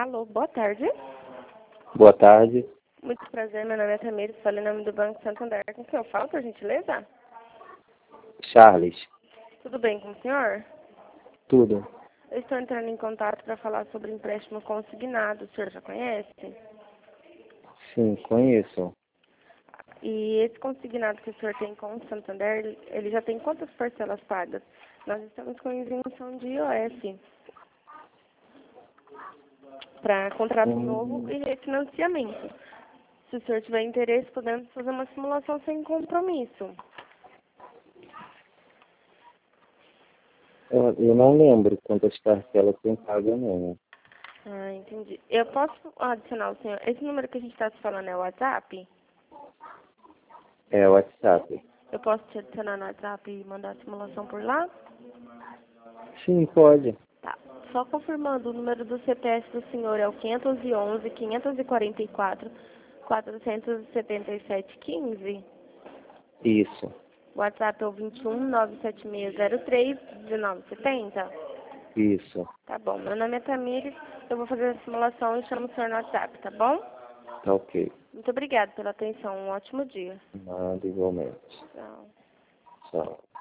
Alô, boa tarde. Boa tarde. Muito prazer, meu nome é Tamires, falo em nome do Banco Santander. Com quem eu falo, por gentileza? Charles. Tudo bem com o senhor? Tudo. Eu estou entrando em contato para falar sobre empréstimo consignado. O senhor já conhece? Sim, conheço. E esse consignado que o senhor tem com o Santander, ele já tem quantas parcelas pagas? Nós estamos com isenção de IOF para contrato novo e refinanciamento. Se o senhor tiver interesse, podemos fazer uma simulação sem compromisso. Eu não lembro quantas parcelas tem pago, não. Ah, entendi. Eu posso adicionar o senhor? Esse número que a gente está se falando é o WhatsApp? É o WhatsApp. Eu posso te adicionar no WhatsApp e mandar a simulação por lá? Sim, pode. Tá. Só confirmando, o número do CPF do senhor é o 511 544 477 15. Isso. O WhatsApp é o 21 97603 1970. Isso. Tá bom. Meu nome é Tamires. Eu vou fazer a simulação e chamo o senhor no WhatsApp, tá bom? Tá ok. Muito obrigada pela atenção. Um ótimo dia. Nada, igualmente. Tchau. Tchau.